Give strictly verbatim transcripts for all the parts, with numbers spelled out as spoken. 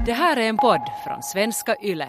Det här är en podd från Svenska Yle.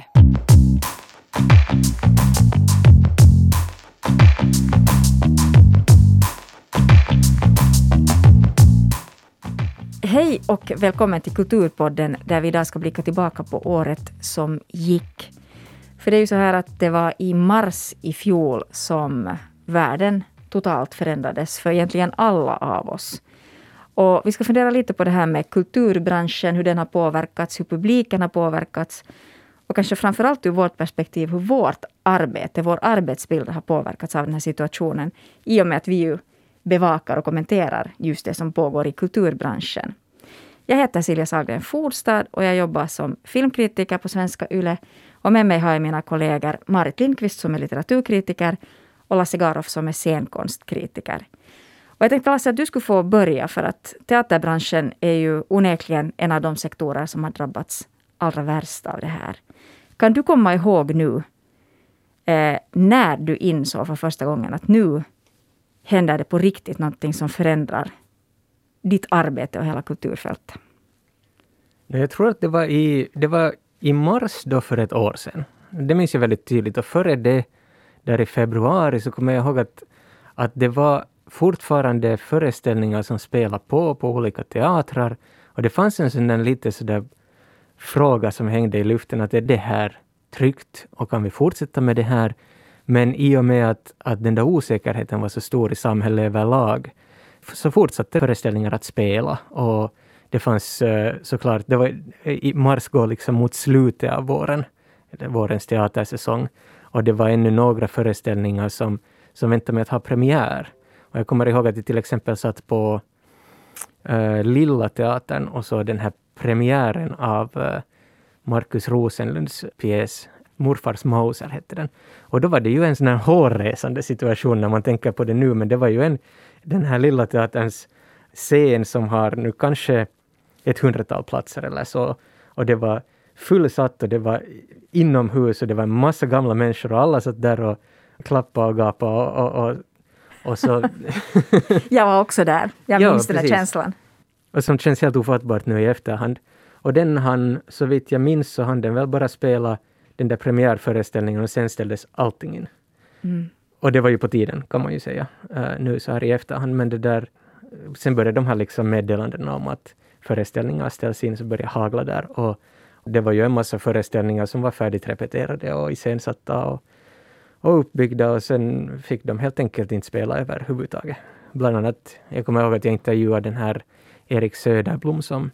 Hej och välkommen till Kulturpodden där vi idag ska blicka tillbaka på året som gick. För det är ju så här att det var i mars i fjol som världen totalt förändrades för egentligen alla av oss. Och vi ska fundera lite på det här med kulturbranschen, hur den har påverkats, hur publiken har påverkats och kanske framförallt ur vårt perspektiv hur vårt arbete, vår arbetsbild har påverkats av den här situationen i och med att vi ju bevakar och kommenterar just det som pågår i kulturbranschen. Jag heter Silja Sahlgren Fordstad och jag jobbar som filmkritiker på Svenska Yle. Och med mig har jag mina kollegor Marit Lindqvist som är litteraturkritiker och Lasse Garoff som är scenkonstkritiker. Och jag tänkte Lasse att du skulle få börja för att teaterbranschen är ju onekligen en av de sektorer som har drabbats allra värst av det här. Kan du komma ihåg nu eh, när du insåg för första gången att nu händer det på riktigt någonting som förändrar ditt arbete och hela kulturfältet? Jag tror att det var i, det var i mars då för ett år sedan. Det minns jag väldigt tydligt. Och före det, där i februari, så kommer jag ihåg att, att det var fortfarande föreställningar som spelade på på olika teatrar. Och det fanns en sån där lite sådär fråga som hängde i luften att är det här tryggt och kan vi fortsätta med det här? Men i och med att, att den där osäkerheten var så stor i samhället överlag så fortsatte föreställningar att spela. Och det fanns såklart, det var i mars går liksom mot slutet av våren, eller vårens teatersäsong. Och det var ännu några föreställningar som, som väntade med att ha premiär. Och jag kommer ihåg att jag till exempel satt på uh, Lilla teatern och så den här premiären av uh, Markus Rosenlunds pjäs Morfars Mauser hette den. Och då var det ju en sån här hårresande situation när man tänker på det nu. Men det var ju en, den här Lilla teaterns scen som har nu kanske ett hundratal platser eller så. Och det var fullsatt och det var inomhus och det var en massa gamla människor och alla satt där och klappade och gapade och, och, och, och så... Jag var också där. Jag ja, minns den där känslan. Och som känns helt ofattbart nu i efterhand. Och den han, så vitt jag minns så han den väl bara spela den där premiärföreställningen och sen ställdes allting in. Mm. Och det var ju på tiden kan man ju säga uh, nu så här i efterhand. Men det där, sen började de här liksom meddelandena om att föreställningar ställs in så började hagla där. Och det var ju en massa föreställningar som var färdigt repeterade och iscensatta och, och uppbyggda. Och sen fick de helt enkelt inte spela överhuvudtaget. Bland annat, jag kommer ihåg att jag intervjuade den här Erik Söderblom som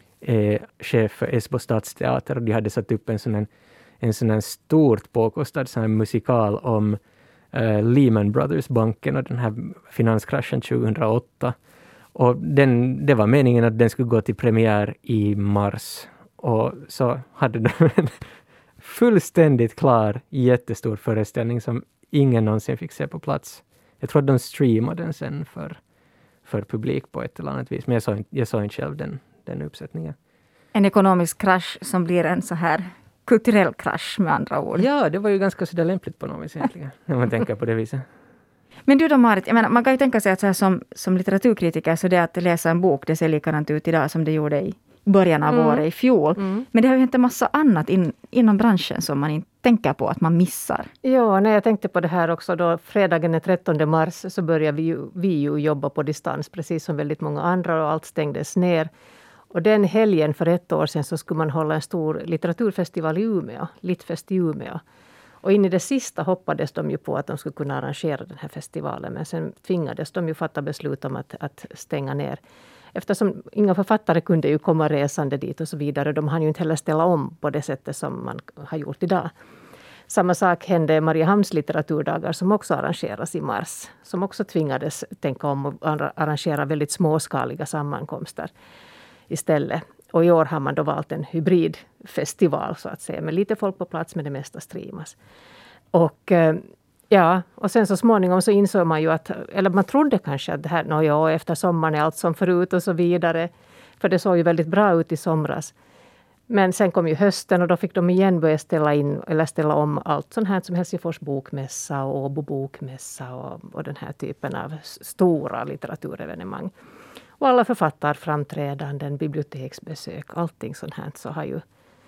är chef för Esbo stadsteater. Och de hade satt upp en sån en, en sån en stort påkostad sån här musikal om uh, Lehman Brothers-banken och den här finanskraschen tjugohundraåtta. Och den, det var meningen att den skulle gå till premiär i mars. Och så hade de en fullständigt klar, jättestor föreställning som ingen någonsin fick se på plats. Jag tror att de streamade den sen för, för publik på ett eller annat vis. Men jag såg, jag såg inte själv den, den uppsättningen. En ekonomisk krasch som blir en så här kulturell krasch med andra ord. Ja, det var ju ganska så där lämpligt på något vis egentligen. När man tänker på det viset. Men du då Marit, jag menar, man kan ju tänka sig att så här som, som litteraturkritiker så det att läsa en bok, det ser likadant ut idag som det gjorde i början av mm. året i fjol. Mm. Men det har ju hänt en massa annat in, inom branschen som man inte tänker på att man missar. Ja, när jag tänkte på det här också då fredagen den trettonde mars så började vi ju, vi ju jobba på distans precis som väldigt många andra och allt stängdes ner. Och den helgen för ett år sedan så skulle man hålla en stor litteraturfestival i Umeå, Littfest i Umeå. Och in i det sista hoppades de ju på att de skulle kunna arrangera den här festivalen. Men sen tvingades de ju fatta beslut om att, att stänga ner. Eftersom inga författare kunde ju komma resande dit och så vidare. De hann ju inte heller ställa om på det sättet som man har gjort idag. Samma sak hände Mariehamns litteraturdagar som också arrangeras i mars. Som också tvingades tänka om och arrangera väldigt småskaliga sammankomster istället. Och i år har man då valt en hybridfestival så att säga. Med lite folk på plats men det mesta streamas. Och ja, och sen så småningom så insåg man ju att, eller man trodde kanske att det här, no, ja, efter sommaren är allt som förut och så vidare. För det såg ju väldigt bra ut i somras. Men sen kom ju hösten och då fick de igen börja ställa in eller ställa om allt sånt här som Helsingfors bokmässa och Åbo bokmässa och, och den här typen av stora litteraturevenemang. Och alla författarframträdanden, biblioteksbesök, allting sånt här så har ju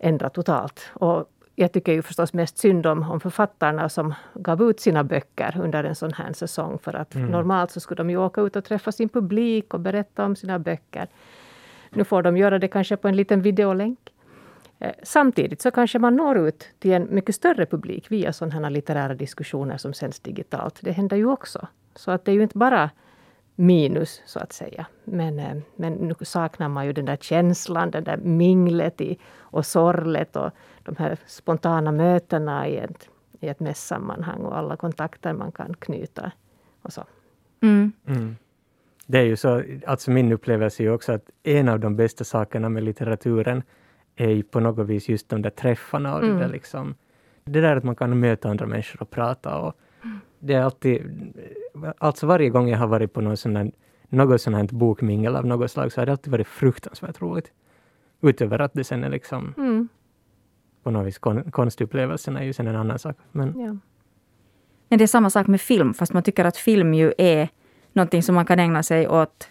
ändra totalt. Och jag tycker ju förstås mest synd om, om författarna som gav ut sina böcker under en sån här säsong. För att mm. normalt så skulle de ju åka ut och träffa sin publik och berätta om sina böcker. Nu får de göra det kanske på en liten videolänk. Samtidigt så kanske man når ut till en mycket större publik via sådana här litterära diskussioner som sänds digitalt. Det händer ju också. Så att det är ju inte bara minus så att säga. Men, men nu saknar man ju den där känslan, den där minglet i, och sorlet och de här spontana mötena i ett, i ett mässammanhang och alla kontakter man kan knyta och så. Mm. Mm. Det är ju så, alltså min upplevelse är ju också att en av de bästa sakerna med litteraturen är ju på något vis just de där träffarna och mm. det där liksom, det där att man kan möta andra människor och prata och mm. det är alltid, alltså varje gång jag har varit på någon sån här, något sånt här bokmingel av något slag så har det alltid varit fruktansvärt roligt. Utöver att det sen är liksom mm. på något vis kon, konstupplevelsen är ju sen en annan sak. Men, ja. Men det är samma sak med film, fast man tycker att film ju är någonting som man kan ägna sig åt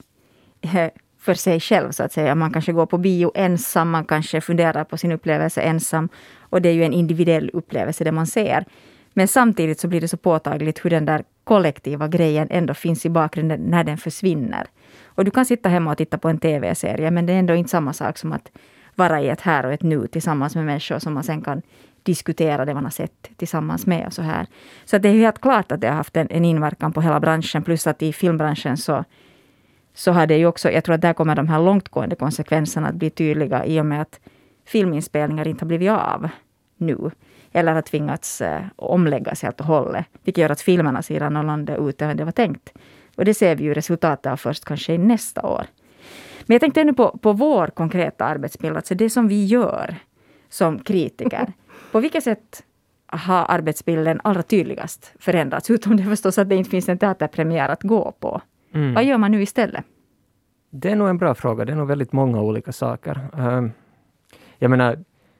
för sig själv så att säga. Man kanske går på bio ensam, man kanske funderar på sin upplevelse ensam. Och det är ju en individuell upplevelse det man ser. Men samtidigt så blir det så påtagligt hur den där kollektiva grejen ändå finns i bakgrunden när den försvinner. Och du kan sitta hemma och titta på en tv-serie, men det är ändå inte samma sak som att vara i ett här och ett nu tillsammans med människor som man sen kan diskutera det man har sett tillsammans med och så här. Så det är ju helt klart att det har haft en, en inverkan på hela branschen, plus att i filmbranschen så så har det ju också, jag tror att där kommer de här långtgående konsekvenserna att bli tydliga i och med att filminspelningar inte har blivit av nu. Eller har tvingats eh, omläggas helt och hållet. Vilket gör att filmerna ser annorlunda ut än det var tänkt. Och det ser vi ju resultatet av först kanske nästa år. Men jag tänkte nu på, på vår konkreta arbetsbild, alltså det som vi gör som kritiker. På vilket sätt har arbetsbilden allra tydligast förändrats? Utom det förstås att det inte finns en teaterpremiär att gå på. Mm. Vad gör man nu istället? Det är nog en bra fråga. Det är nog väldigt många olika saker. Uh, jag menar,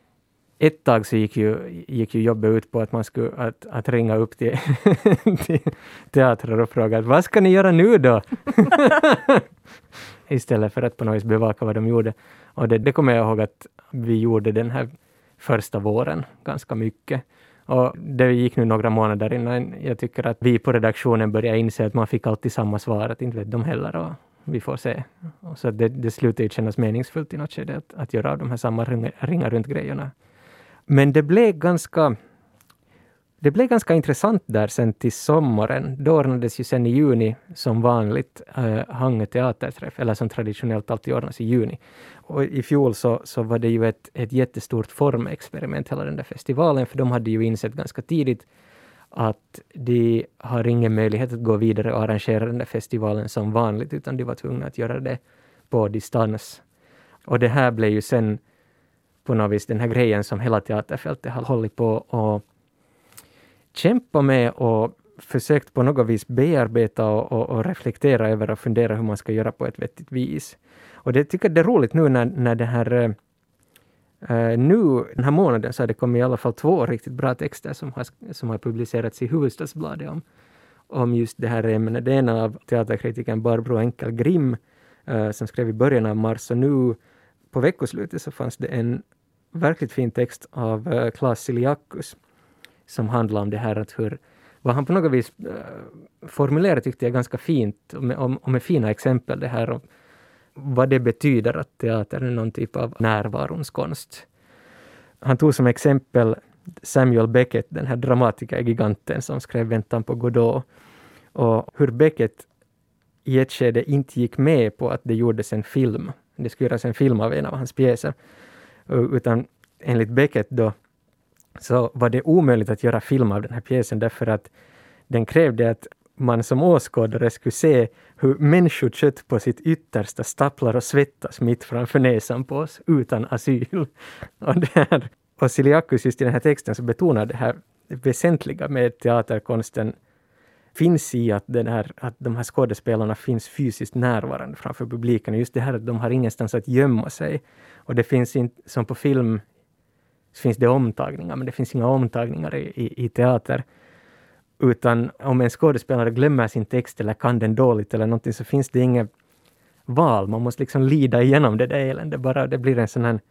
ett tag så gick ju, gick ju jobbet ut på att man skulle att, att ringa upp till, till teatrar och fråga vad ska ni göra nu då? Istället för att på något vis bevaka vad de gjorde. Och det, det kommer jag ihåg att vi gjorde den här första våren ganska mycket. Och det gick nu några månader innan jag tycker att vi på redaktionen började inse att man fick alltid samma svar, att inte vet de heller och vi får se. Och så det, det slutade ju kännas meningsfullt i något skede att, att göra av de här samma ringa, ringa runt grejerna. Men det blev ganska det blev ganska intressant där sen till sommaren. Då ordnades ju sen i juni som vanligt äh, Hangö teaterträff, eller som traditionellt alltid ordnas i juni. Och i fjol så, så var det ju ett, ett jättestort formexperiment hela den där festivalen, för de hade ju insett ganska tidigt att de har ingen möjlighet att gå vidare och arrangera den där festivalen som vanligt, utan de var tvungna att göra det på distans. Och det här blev ju sen på något vis den här grejen som hela teaterfältet har hållit på och kämpa med och försökt på något vis bearbeta och, och, och reflektera över och fundera hur man ska göra på ett vettigt vis. Och det tycker jag det är roligt nu när, när det här uh, nu den här månaden så har det kommit i alla fall två riktigt bra texter som har, som har publicerats i Hufvudstadsbladet om, om just det här ämnet. Det ena av teaterkritiken Barbro Enkel-Grimm uh, som skrev i början av mars, och nu på veckoslutet så fanns det en verkligt fin text av uh, Claes Siliakus som handlar om det här att hur, vad han på något vis uh, formulerar tyckte jag ganska fint och med, om, och med fina exempel det här om vad det betyder att teater är någon typ av närvarons konst. Han tog som exempel Samuel Beckett, den här dramatikergiganten som skrev Väntan på Godot, och hur Beckett i ett skede inte gick med på att det gjordes en film. Det skulle göras en film av en av hans pjäser. Utan enligt Beckett då så var det omöjligt att göra film av den här pjäsen därför att den krävde att man som åskådare skulle se hur människokött på sitt yttersta staplar och svettas mitt framför näsan på oss utan asyl. Och, det här, och Siliakus just i den här texten så betonar det här väsentliga med teaterkonsten finns i att, den här, att de här skådespelarna finns fysiskt närvarande framför publiken. Just det här att de har ingenstans att gömma sig. Och det finns inte, som på film så finns det omtagningar, men det finns inga omtagningar i, i, i teater. Utan om en skådespelare glömmer sin text eller kan den dåligt eller någonting, så finns det inget val. Man måste liksom lida igenom det där eländet. Bara det blir en sån här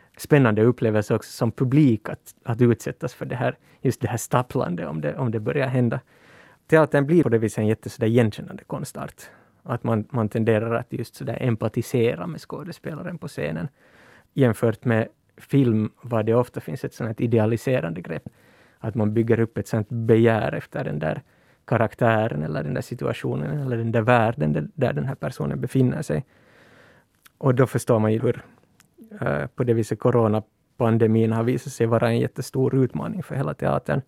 spännande upplevelse också som publik att, att utsättas för det här, just det här stapplande om det, om det börjar hända. Teatern blir på det viset en jätte sådär igenkännande konstart. Att man, man tenderar att just sådär empatisera med skådespelaren på scenen. Jämfört med film var det ofta finns ett sådant idealiserande grepp. Att man bygger upp ett sådant begär efter den där karaktären eller den där situationen eller den där världen där, där den här personen befinner sig. Och då förstår man ju hur uh, på det viset coronapandemin har visat sig vara en jättestor utmaning för hela teatern.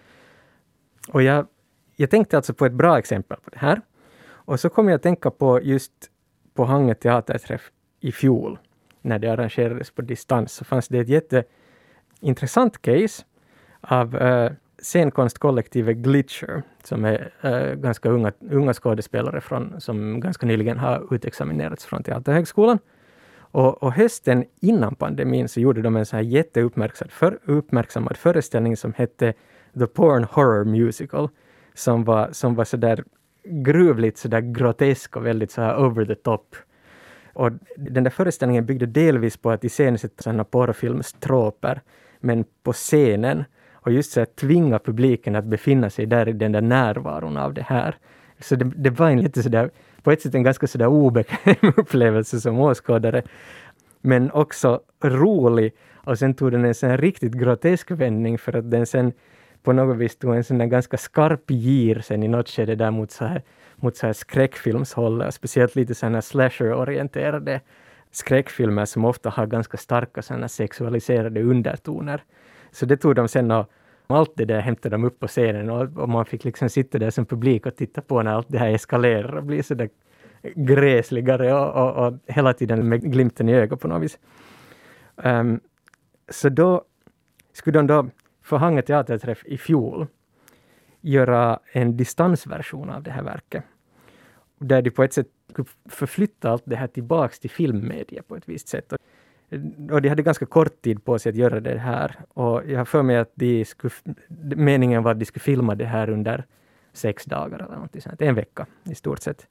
Och jag, jag tänkte alltså på ett bra exempel på det här. Och så kom jag att tänka på just på Hangö teaterträff i fjol när det arrangerades på distans, så fanns det ett jätteintressant case av uh, scenkonstkollektivet Glitcher, som är uh, ganska unga, unga skådespelare från, som ganska nyligen har utexaminerats från Teaterhögskolan. Och, och hösten innan pandemin så gjorde de en så här jätteuppmärksammad för, uppmärksammad föreställning som hette The Porn Horror Musical, som var, som var så där gruvligt, så där grotesk och väldigt så här over the top. Och den där föreställningen byggde delvis på att iscensätta sådana porrfilmstroper, men på scenen. Och just så att tvinga publiken att befinna sig där i den där närvaron av det här. Så det, det var en lite sådär, på ett sätt en ganska sådär obekväm upplevelse som åskådare. Men också rolig. Och sen tog den en sån här riktigt grotesk vändning, för att den sen på något vis tog en sån där ganska skarp gir sen i något skede där mot så här, mot så här skräckfilmshåll. Speciellt lite sådana slasher-orienterade skräckfilmer som ofta har ganska starka sådana sexualiserade undertoner. Så det tog de sen och allt det där hämtade de upp på scenen och, och man fick liksom sitta där som publik och titta på när allt det här eskalerar och blir så där gräsligare och, och, och hela tiden med glimten i ögat på något vis. Um, så då skulle de då för Hangö teaterträff i fjol göra en distansversion av det här verket. Där de på ett sätt skulle förflytta allt det här tillbaks till filmmedia på ett visst sätt. Och de hade ganska kort tid på sig att göra det här. Och jag har för mig att de skulle, meningen var att de skulle filma det här under sex dagar eller något sånt. En vecka i stort sett.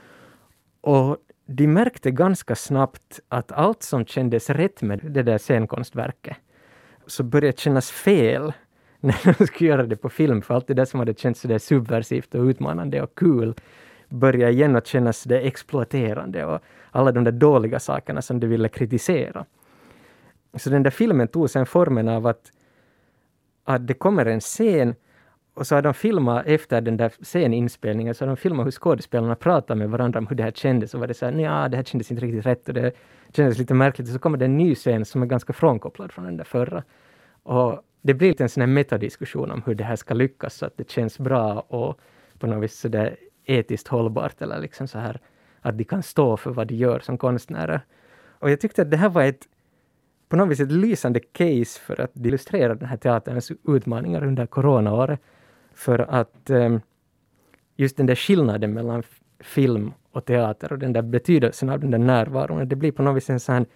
Och de märkte ganska snabbt att allt som kändes rätt med det där scenkonstverket så började kännas fel när de skulle göra det på film. För allt det där som hade känts så där subversivt och utmanande och kul började igen att kännas det exploaterande och alla de där dåliga sakerna som de ville kritisera. Så den där filmen tog sen formen av att, att det kommer en scen och så har de filmat efter den där sceninspelningen, så har de filmat hur skådespelarna pratar med varandra om hur det här kändes, och var det så här, nej, det här kändes inte riktigt rätt och det kändes lite märkligt, och så kommer det en ny scen som är ganska frånkopplad från den där förra. Och det blir lite en sån här metadiskussion om hur det här ska lyckas så att det känns bra och på något vis så där etiskt hållbart, eller liksom så här att de kan stå för vad de gör som konstnärer. Och jag tyckte att det här var ett på något vis ett lysande case för att illustrera den här teaterns utmaningar under coronaåret. För att um, just den där skillnaden mellan f- film och teater och den där betydelsen av den där närvaron, det blir på något vis en sån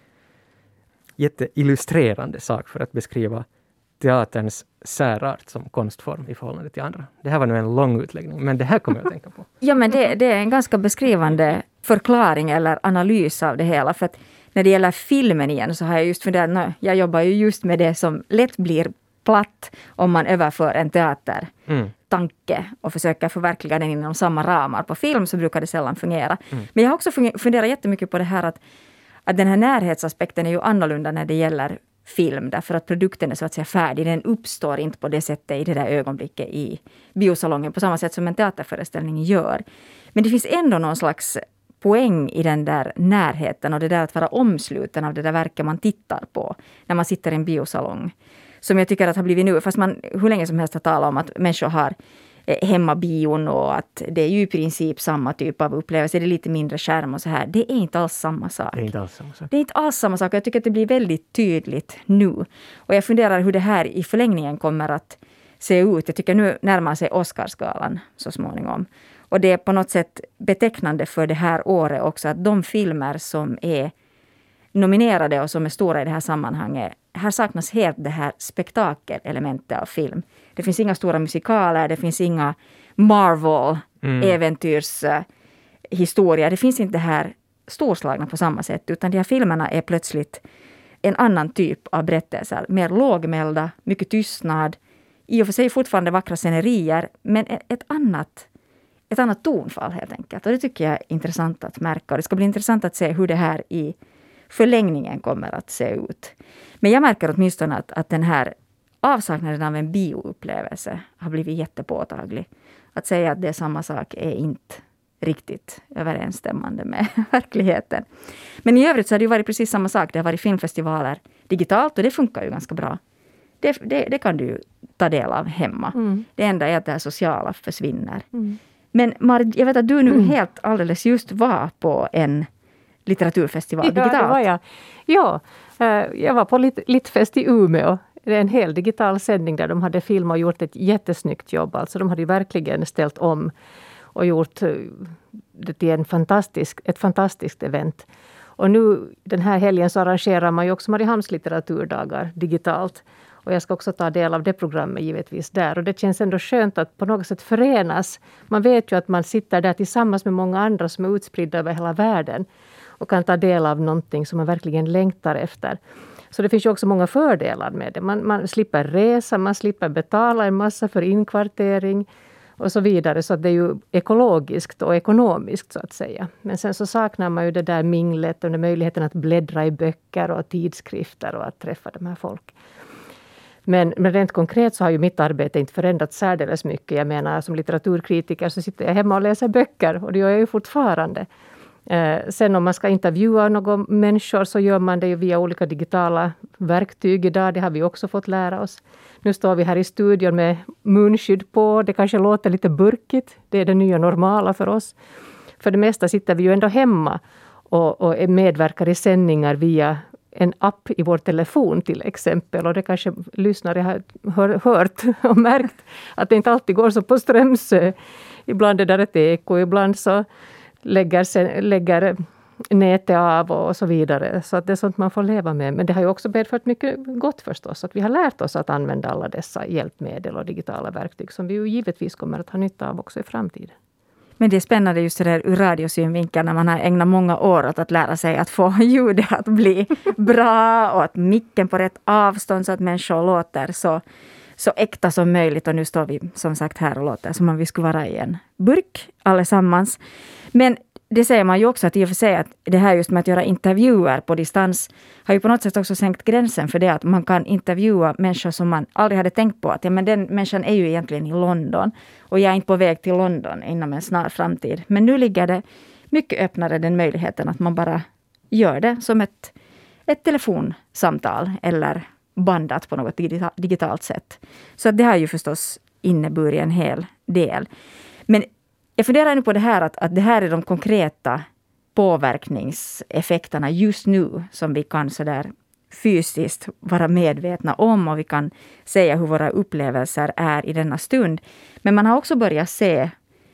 jätteillustrerande sak för att beskriva teaterns särart som konstform i förhållande till andra. Det här var nu en lång utläggning, men det här kommer jag att tänka på. Ja, men det, det är en ganska beskrivande förklaring eller analys av det hela. För att när det gäller filmen igen så har jag just funderat, no, jag jobbar ju just med det som lätt blir platt om man överför en teatertanke mm. och försöker förverkliga den inom samma ramar. På film så brukar det sällan fungera. Mm. Men jag har också funderat jättemycket på det här att, att den här närhetsaspekten är ju annorlunda när det gäller film, därför att produkten är så att säga färdig. Den uppstår inte på det sättet i det där ögonblicket i biosalongen på samma sätt som en teaterföreställning gör. Men det finns ändå någon slags poäng i den där närheten och det där att vara omsluten av det där verket man tittar på när man sitter i en biosalong. Som jag tycker att har blivit nu, fast man hur länge som helst har talat om att människor har hemmabion och att det är ju i princip samma typ av upplevelse. Det är lite mindre skärm och så här. Det är inte alls samma sak. Det är inte alls samma sak. Det är inte alls samma sak. Jag tycker att det blir väldigt tydligt nu. Och jag funderar hur det här i förlängningen kommer att se ut. Jag tycker nu närmar sig Oscarsgalan så småningom. Och det är på något sätt betecknande för det här året också att de filmer som är nominerade och som är stora i det här sammanhanget, här saknas helt det här spektakelelementet av film. Det finns inga stora musikaler, det finns inga Marvel-äventyrshistorier. Mm. Det finns inte det här storslagna på samma sätt, utan de här filmerna är plötsligt en annan typ av berättelser. Mer lågmälda, mycket tystnad. I och för sig fortfarande vackra scenerier, men ett annat, ett annat tonfall helt enkelt. Och det tycker jag är intressant att märka. Och det ska bli intressant att se hur det här i förlängningen kommer att se ut. Men jag märker åtminstone att, att den här avsaknaden av en bioupplevelse har blivit jättepåtaglig. Att säga att det är samma sak är inte riktigt överensstämmande med verkligheten. Men i övrigt så har det ju varit precis samma sak. Det har varit filmfestivaler digitalt och det funkar ju ganska bra. Det, det, det kan du ju ta del av hemma. Mm. Det enda är att det här sociala försvinner. Mm. Men Marit, jag vet att du nu mm. helt alldeles just var på en litteraturfestival ja, digitalt. Det var jag. Ja, jag var på Lit- Littfest i Umeå. Det är en hel digital sändning där de hade filmat och gjort ett jättesnyggt jobb. Alltså de hade ju verkligen ställt om och gjort det till en fantastisk, ett fantastiskt event. Och nu den här helgen så arrangerar man ju också Mariehamns litteraturdagar digitalt. Och jag ska också ta del av det programmet givetvis där. Och det känns ändå skönt att på något sätt förenas. Man vet ju att man sitter där tillsammans med många andra som är utspridda över hela världen. Och kan ta del av någonting som man verkligen längtar efter. Så det finns ju också många fördelar med det. Man, man slipper resa, man slipper betala en massa för inkvartering och så vidare. Så att det är ju ekologiskt och ekonomiskt så att säga. Men sen så saknar man ju det där minglet och den möjligheten att bläddra i böcker och tidskrifter och att träffa de här folk. Men, men rent konkret så har ju mitt arbete inte förändrats särdeles mycket. Jag menar som litteraturkritiker så sitter jag hemma och läser böcker och det gör jag ju fortfarande. Eh, sen om man ska intervjua några människor så gör man det ju via olika digitala verktyg idag. Det har vi också fått lära oss. Nu står vi här i studion med munskydd på. Det kanske låter lite burkigt. Det är det nya normala för oss. För det mesta sitter vi ju ändå hemma och, och medverkar i sändningar via en app i vår telefon till exempel. Och det kanske lyssnare har hör, hört och märkt att det inte alltid går så på Strömsö. Ibland är det ett eko, ibland så lägger, sen, lägger nätet av och så vidare. Så att det är sånt man får leva med. Men det har ju också medfört mycket gott förstås. Att vi har lärt oss att använda alla dessa hjälpmedel och digitala verktyg som vi ju givetvis kommer att ha nytta av också i framtiden. Men det är spännande just det där ur radiosynvinkeln när man har ägnat många år åt att lära sig att få ljudet att bli bra och att micken på rätt avstånd så att människor låter så, så äkta som möjligt. Och nu står vi som sagt här och låter som om vi skulle vara i en burk allesammans. Men det säger man ju också att i och för sig att det här just med att göra intervjuer på distans har ju på något sätt också sänkt gränsen för det att man kan intervjua människor som man aldrig hade tänkt på att ja, men den människan är ju egentligen i London och jag är inte på väg till London inom en snar framtid. Men nu ligger det mycket öppnare den möjligheten att man bara gör det som ett, ett telefonsamtal eller bandat på något digita- digitalt sätt. Så att det har ju förstås inneburit en hel del. Men jag funderar nu på det här att, att det här är de konkreta påverkningseffekterna just nu som vi kan så där fysiskt vara medvetna om och vi kan säga hur våra upplevelser är i denna stund. Men man har också börjat se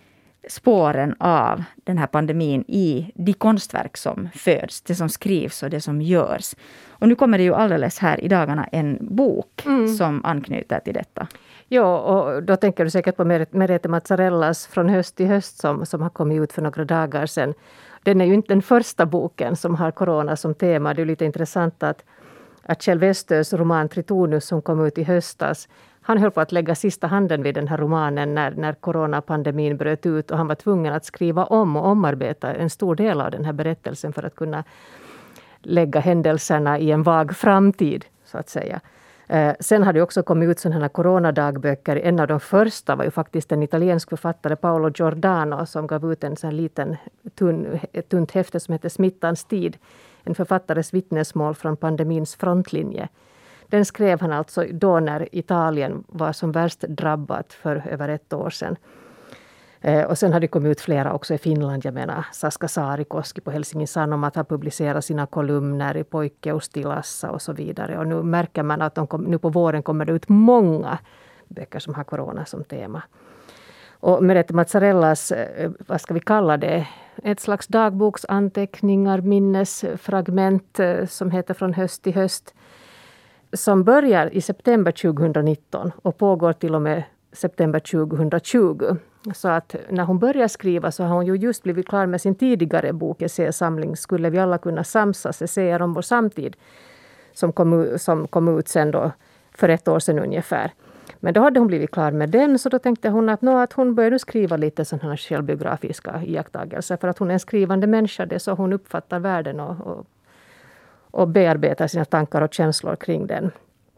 spåren av den här pandemin i de konstverk som föds, det som skrivs och det som görs. Och nu kommer det ju alldeles här i dagarna en bok mm. som anknyter till detta. Ja, och då tänker du säkert på Merete Mazzarellas Från höst till höst som, som har kommit ut för några dagar sedan. Den är ju inte den första boken som har corona som tema. Det är lite intressant att, att Kjell Westös roman Tritonus som kom ut i höstas, han höll på att lägga sista handen vid den här romanen när, när coronapandemin bröt ut och han var tvungen att skriva om och omarbeta en stor del av den här berättelsen för att kunna lägga händelserna i en vag framtid så att säga. Eh, sen har det också kommit ut sådana här coronadagböcker. En av de första var ju faktiskt en italiensk författare, Paolo Giordano, som gav ut en sån liten tunn, ett tunt häfte som heter Smittans tid. En författares vittnesmål från pandemins frontlinje. Den skrev han alltså då när Italien var som värst drabbat för över ett år sedan. Eh, och sen har det kommit ut flera också i Finland. Jag menar Saska Saarikoski på Helsingin Sanomat har publicerat sina kolumner i Poikke och Stilassa och så vidare. Och nu märker man att de kom, nu på våren kommer det ut många böcker som har corona som tema. Och Merete Mazzarellas, eh, vad ska vi kalla det? Ett slags dagboksanteckningar, minnesfragment eh, som heter Från höst till höst. Som börjar i september tjugonitton och pågår till och med september tjugotjugo. Så att när hon börjar skriva så har hon ju just blivit klar med sin tidigare bok, essäsamling Skulle vi alla kunna samsas, essäer om vår samtid. som kom, som kom ut sen då för ett år sedan ungefär. Men då hade hon blivit klar med den, så då tänkte hon att, nå, att hon började skriva lite sådana här självbiografiska iakttagelser. För att hon är en skrivande människa, det är så hon uppfattar världen och, och, och bearbetar sina tankar och känslor kring den.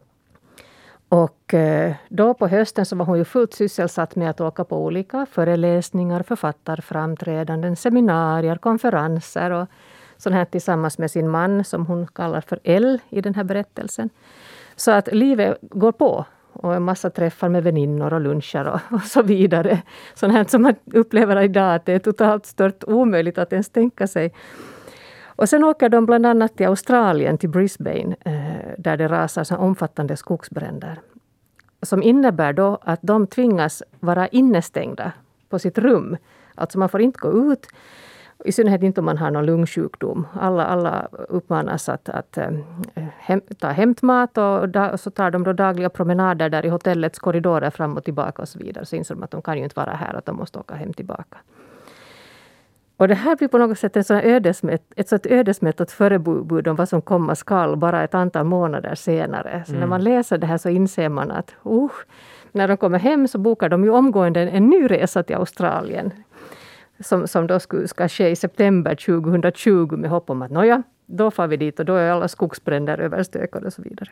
Och då på hösten så var hon ju fullt sysselsatt med att åka på olika föreläsningar, författarframträdanden, seminarier, konferenser och sånt här tillsammans med sin man som hon kallar för L i den här berättelsen. Så att livet går på och en massa träffar med väninnor och luncher och, och så vidare. Sånt här som man upplever idag att det är totalt stört omöjligt att ens tänka sig. Och sen åker de bland annat till Australien, till Brisbane, där det rasar så omfattande skogsbränder. Som innebär då att de tvingas vara innestängda på sitt rum. Alltså man får inte gå ut, i synnerhet inte om man har någon lungsjukdom. Alla, alla uppmanas att, att hem, ta hämtmat och, da, och så tar de då dagliga promenader där i hotellets korridorer fram och tillbaka och så vidare. Så inser de att de kan ju inte vara här, att de måste åka hem tillbaka. Och det här blir på något sätt en sån ödesmätt, ett sånt ödesmättat förebud om vad som komma skall bara ett antal månader senare. Så mm. när man läser det här så inser man att uh, när de kommer hem så bokar de ju omgående en, en ny resa till Australien. Som, som då ska, ska ske i september tjugohundratjugo med hopp om att nåja, då får vi dit och då är alla skogsbränder överstökade och så vidare.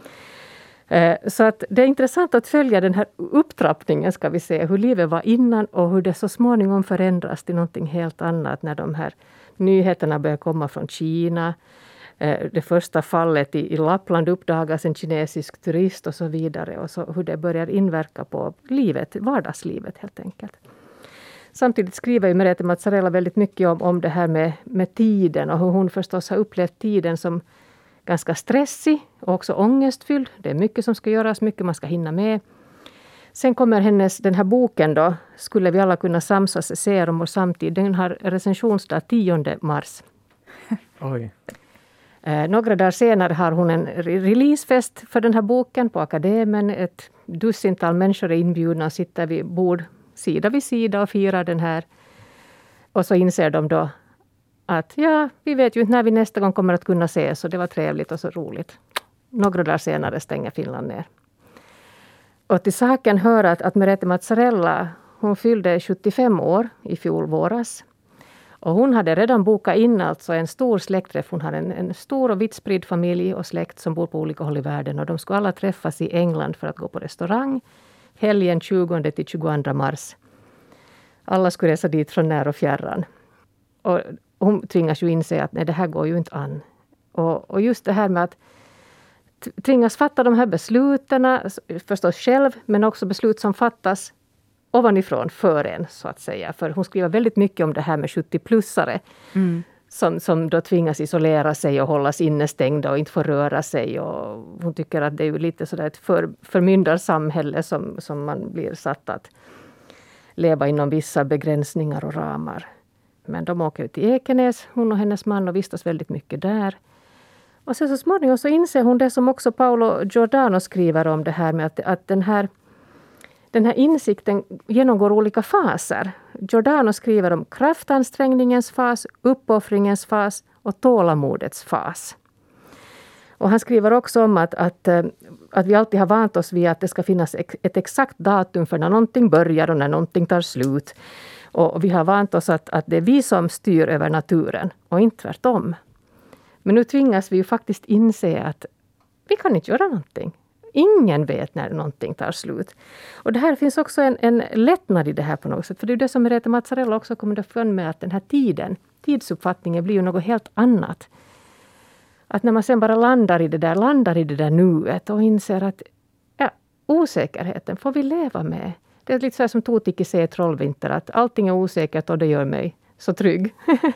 Så att det är intressant att följa den här upptrappningen, ska vi se, hur livet var innan och hur det så småningom förändras till någonting helt annat när de här nyheterna börjar komma från Kina. Det första fallet i, i Lappland uppdagas en kinesisk turist och så vidare, och så hur det börjar inverka på livet, vardagslivet helt enkelt. Samtidigt skriver ju Merete Mazzarella väldigt mycket om, om det här med, med tiden och hur hon förstås har upplevt tiden som ganska stressig och också ångestfylld. Det är mycket som ska göras, mycket man ska hinna med. Sen kommer hennes, den här boken då, Skulle vi alla kunna samsas, ser om vår samtid. Den har recensionsdag tionde mars. Oj. Eh, några dagar senare har hon en releasefest för den här boken på Akademin. Ett dussintal människor är inbjudna och sitter vid bord sida vid sida och firar den här. Och så inser de då att ja, vi vet ju inte när vi nästa gång kommer att kunna ses, så det var trevligt och så roligt. Några dagar senare stänger Finland ner. Och till saken hör att, att Merete Mazzarella, hon fyllde sjuttiofem år i fjol våras. Och hon hade redan bokat in alltså en stor släktträff. Hon har en, en stor och vitt spridd familj och släkt som bor på olika håll i världen. Och de skulle alla träffas i England för att gå på restaurang helgen tjugonde till tjugoandra mars. Alla skulle resa dit från när och fjärran. Och hon tvingas ju inse att nej, det här går ju inte an. Och, och just det här med att tvingas fatta de här besluten, förstås själv, men också beslut som fattas ovanifrån för en, så att säga. För hon skriver väldigt mycket om det här med sjuttio-plussare. Mm. Som, som då tvingas isolera sig och hållas innestängda och inte får röra sig. Och hon tycker att det är ju lite sådär ett för, förmyndarsamhälle som, som man blir satt att leva inom vissa begränsningar och ramar. Men de åker ut till Ekenäs, hon och hennes man, och vistas väldigt mycket där. Och sen så småningom så inser hon det som också Paolo Giordano skriver om det här med att, att den här Den här insikten genomgår olika faser. Giordano skriver om kraftansträngningens fas, uppoffringens fas och tålamodets fas. Och han skriver också om att, att, att vi alltid har vant oss vid att det ska finnas ett exakt datum för när någonting börjar och när någonting tar slut. Och vi har vant oss att, att det är vi som styr över naturen och inte tvärtom. Men nu tvingas vi ju faktiskt inse att vi kan inte göra någonting. Ingen vet när någonting tar slut. Och det här finns också en, en lättnad i det här på något sätt. För det är det som Merete Mazzarella också kommer att följa med, att den här tiden, tidsuppfattningen blir ju något helt annat. Att när man sen bara landar i det där, landar i det där nuet och inser att ja, osäkerheten får vi leva med. Det är lite så här som Totikki säger Trollvinter, att allting är osäkert och det gör mig så trygg.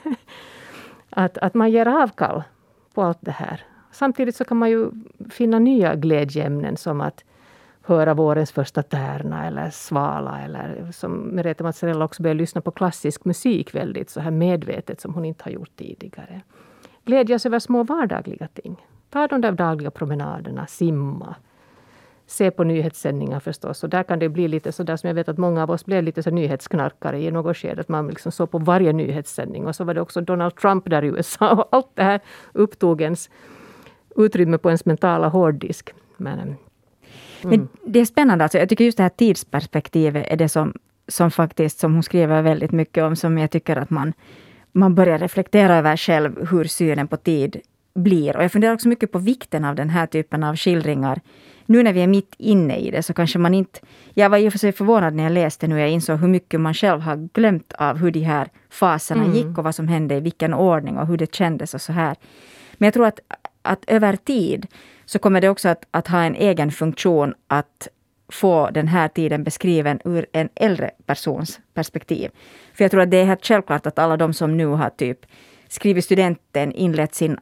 att, att man ger avkall på allt det här. Samtidigt så kan man ju finna nya glädjeämnen som att höra vårens första tärna eller svala, eller som Merete Mazzarella också börjar lyssna på klassisk musik väldigt så här medvetet som hon inte har gjort tidigare. Glädjas över små vardagliga ting. Ta de där dagliga promenaderna, simma. Se på nyhetssändningar förstås. Och där kan det bli lite så där som jag vet att många av oss blev lite så nyhetsknarkare i något skede. Att man liksom såg på varje nyhetssändning. Och så var det också Donald Trump där i U S A. Och allt det här upptog ens utrymme på ens mentala hårddisk. Men, mm. Men det är spännande. Alltså, jag tycker just det här tidsperspektivet är det som, som faktiskt, som hon skriver väldigt mycket om, som jag tycker att man, man börjar reflektera över själv hur synen på tid blir. Och jag funderar också mycket på vikten av den här typen av skildringar. Nu när vi är mitt inne i det så kanske man inte... Jag var i och för sig förvånad när jag läste nu. Jag insåg hur mycket man själv har glömt av hur de här faserna mm. gick och vad som hände i vilken ordning och hur det kändes och så här. Men jag tror att, att över tid så kommer det också att, att ha en egen funktion att få den här tiden beskriven ur en äldre persons perspektiv. För jag tror att det är helt självklart att alla de som nu har typ skrivit studenten, inlett sin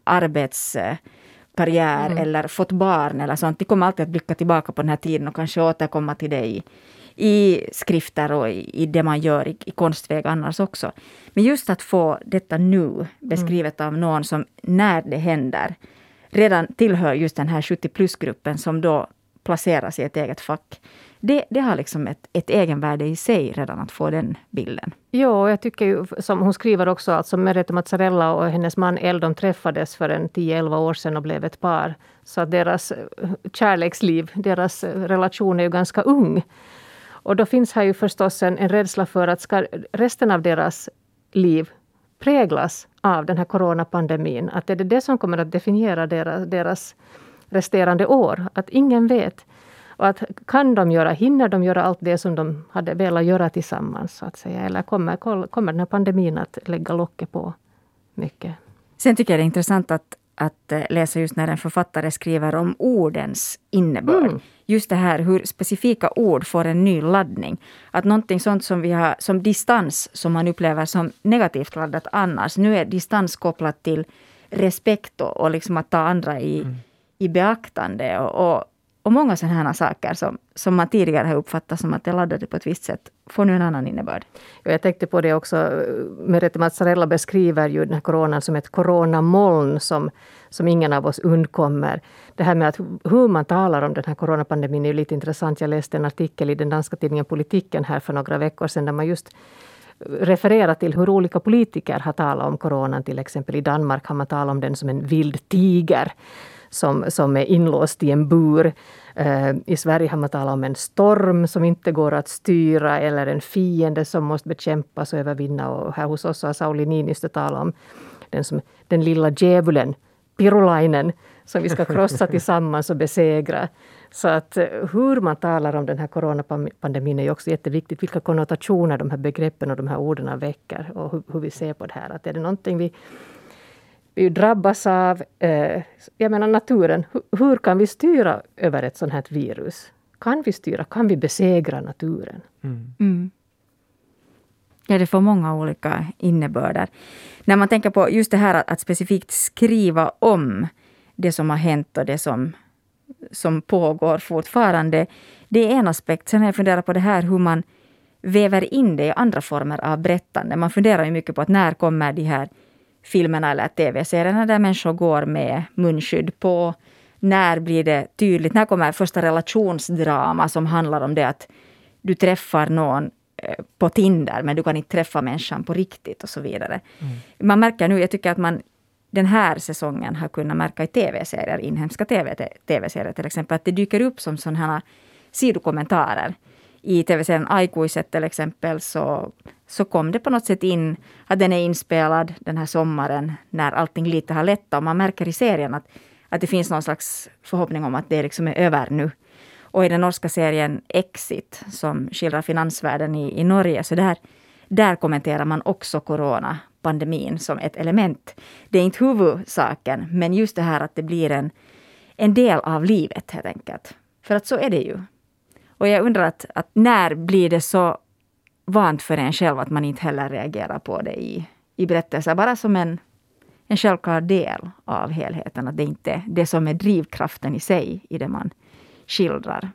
arbetskarriär mm. eller fått barn eller sånt. De kommer alltid att blicka tillbaka på den här tiden och kanske återkomma till det i, i skrifter och i, i det man gör i, i konstväg annars också. Men just att få detta nu beskrivet mm. av någon som när det händer redan tillhör just den här sjuttio plus-gruppen som då placeras i ett eget fack. Det, det har liksom ett, ett egenvärde i sig redan att få den bilden. Ja, jag tycker ju, som hon skriver också, alltså Merete Mazzarella och hennes man El, de träffades för en tio elva år sedan och blev ett par. Så att deras kärleksliv, deras relation är ju ganska ung. Och då finns här ju förstås en, en rädsla för att ska resten av deras liv präglas av den här coronapandemin. Att är det det som kommer att definiera deras, deras resterande år. Att ingen vet. Och att kan de göra, hinner de göra allt det som de hade velat göra tillsammans så att säga. Eller kommer, kommer den här pandemin att lägga locket på mycket. Sen tycker jag det är intressant att, att läsa just när en författare skriver om ordens innebörd. Mm. Just det här hur specifika ord får en ny laddning. Att någonting sånt som vi har som distans som man upplever som negativt laddat annars. Nu är distans kopplat till respekt och, och liksom att ta andra i, mm. i beaktande och, och Och många sådana här saker som, som man tidigare har uppfattat som att det laddade på ett visst sätt får nu en annan innebörd. Jag tänkte på det också. Merete Mazzarella beskriver ju den här coronan som ett coronamoln som, som ingen av oss undkommer. Det här med att hur man talar om den här coronapandemin är ju lite intressant. Jag läste en artikel i den danska tidningen Politiken här för några veckor sedan där man just refererar till hur olika politiker har talat om coronan. Till exempel i Danmark har man talat om den som en vild tiger. Som, som är inlåst i en bur. Uh, I Sverige har man talat om en storm som inte går att styra eller en fiende som måste bekämpas och övervinna. Och här hos oss har Sauli Niinistö talat om den, som, den lilla djävulen, Pirulainen, som vi ska krossa tillsammans och besegra. Så att hur man talar om den här coronapandemin är också jätteviktigt. Vilka konnotationer de här begreppen och de här orden väcker och hur, hur vi ser på det här. Att är det någonting vi Vi drabbas av, eh, jag menar naturen. Hur, hur kan vi styra över ett sånt här virus? Kan vi styra? Kan vi besegra naturen? Mm. Mm. Ja, det får många olika innebörder. När man tänker på just det här att, att specifikt skriva om det som har hänt och det som, som pågår fortfarande. Det är en aspekt. Sen har jag funderat på det här hur man väver in det i andra former av berättande. Man funderar ju mycket på att när kommer de här filmerna eller tv-serierna där människor går med munskydd på. När blir det tydligt? När kommer första relationsdrama som handlar om det att du träffar någon på Tinder men du kan inte träffa människan på riktigt och så vidare. Mm. Man märker nu, jag tycker att man den här säsongen har kunnat märka i tv-serier, inhemska TV, tv-serier till exempel, att det dyker upp som sådana här sidokommentarer. I tv-serien Aikuiset till exempel så, så kom det på något sätt in att den är inspelad den här sommaren när allting lite har lättat. Och man märker i serien att, att det finns någon slags förhoppning om att det liksom är över nu. Och i den norska serien Exit som skildrar finansvärlden i, i Norge så där, där kommenterar man också coronapandemin som ett element. Det är inte huvudsaken men just det här att det blir en, en del av livet helt enkelt. För att så är det ju. Och jag undrar att, att när blir det så vant för en själv att man inte heller reagerar på det i, i berättelser. Bara som en, en självklar del av helheten. Att det inte är det som är drivkraften i sig i det man skildrar.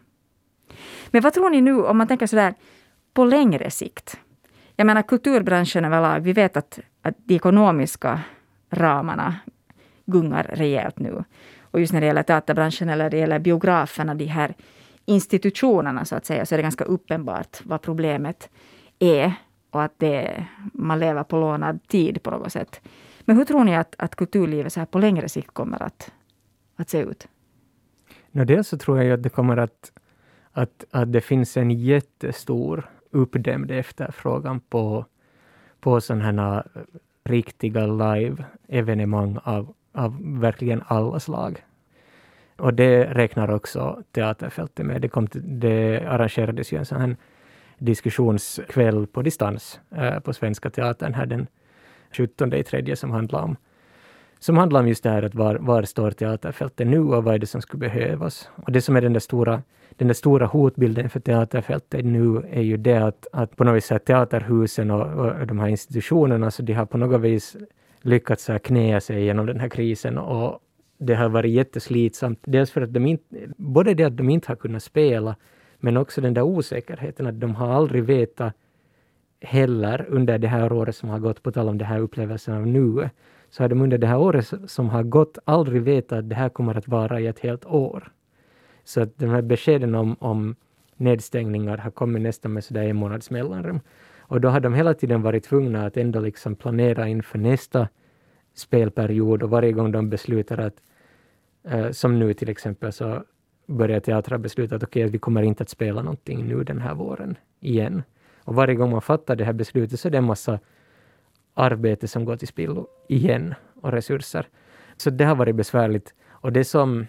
Men vad tror ni nu om man tänker sådär på längre sikt? Jag menar kulturbranschen överlag. Vi vet att, att de ekonomiska ramarna gungar rejält nu. Och just när det gäller teaterbranschen eller det gäller biograferna, de här institutionerna så att säga, så är det ganska uppenbart vad problemet är och att det, man lever på lånad tid på något sätt. Men hur tror ni att, att kulturlivet så här på längre sikt kommer att att se ut? No, dels så tror jag att det kommer att, att, att det finns en jättestor uppdämd efterfrågan på, på sådana här riktiga live-evenemang av, av verkligen alla slag. Och det räknar också teaterfältet med. Det, kom till, det arrangerades ju en sån här diskussionskväll på distans eh, på Svenska Teatern här den sjuttonde i tredje som handlar om som handlar om just det här att var, var står teaterfältet nu och vad är det som skulle behövas. Och det som är den där stora, den där stora hotbilden för teaterfältet nu är ju det att, att på något vis att teaterhusen och, och de här institutionerna så de har på något vis lyckats knäa sig genom den här krisen och det har varit jätteslitsamt. Dels för att de inte, både det att de inte har kunnat spela men också den där osäkerheten att de har aldrig vetat heller under det här året som har gått på tal om det här upplevelsen av nu. Så har de under det här året som har gått aldrig vetat att det här kommer att vara i ett helt år. Så att de här beskeden om, om nedstängningar har kommit nästan med sådär en månads mellanrum. Och då har de hela tiden varit tvungna att ändå liksom planera inför nästa spelperiod och varje gång de beslutar att eh, som nu till exempel så börjar teatrar besluta att okej, okay, vi kommer inte att spela någonting nu den här våren igen. Och varje gång man fattar det här beslutet så är det en massa arbete som går till spillo igen och resurser. Så det har varit besvärligt. Och det som,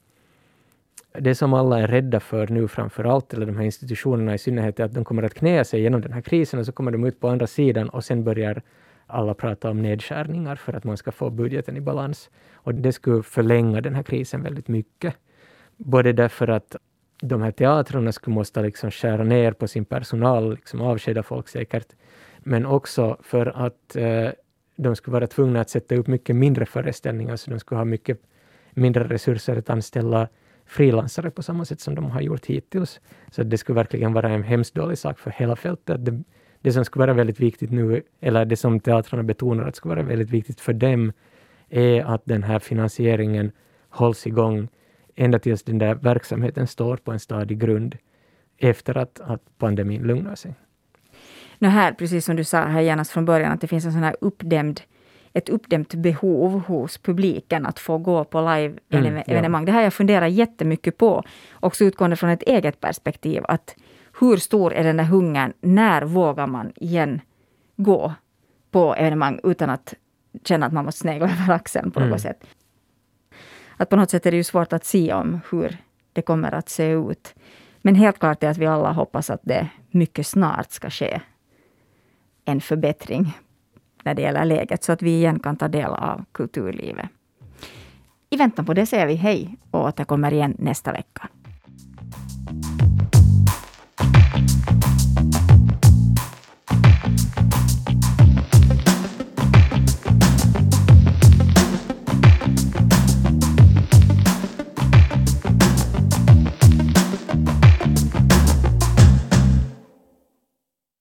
det som alla är rädda för nu framför allt, eller de här institutionerna i synnerhet, är att de kommer att knäa sig genom den här krisen och så kommer de ut på andra sidan och sen börjar alla prata om nedskärningar för att man ska få budgeten i balans. Och det skulle förlänga den här krisen väldigt mycket. Både därför att de här teatrarna skulle måste liksom skära ner på sin personal, liksom avskeda folk säkert. Men också för att eh, de skulle vara tvungna att sätta upp mycket mindre föreställningar så de skulle ha mycket mindre resurser att anställa frilansare på samma sätt som de har gjort hittills. Så det skulle verkligen vara en hemskt dålig sak för hela fältet. Det, det som skulle vara väldigt viktigt nu, eller det som teatrarna betonar att skulle vara väldigt viktigt för dem är att den här finansieringen hålls igång ända tills den där verksamheten står på en stadig grund efter att, att pandemin lugnar sig. Nu här, precis som du sa här genast från början, att det finns en sån här uppdämd, ett uppdämt behov hos publiken att få gå på live-evenemang. Mm, ja. Det har jag funderat jättemycket på, också utgående från ett eget perspektiv, att hur stor är den där hungern, när vågar man igen gå på evenemang utan att känna att man måste snegla över axeln på något mm. sätt. Att på något sätt är det ju svårt att se om hur det kommer att se ut. Men helt klart är att vi alla hoppas att det mycket snart ska ske en förbättring när det gäller läget så att vi igen kan ta del av kulturlivet. I väntan på det säger vi hej och återkommer igen nästa vecka.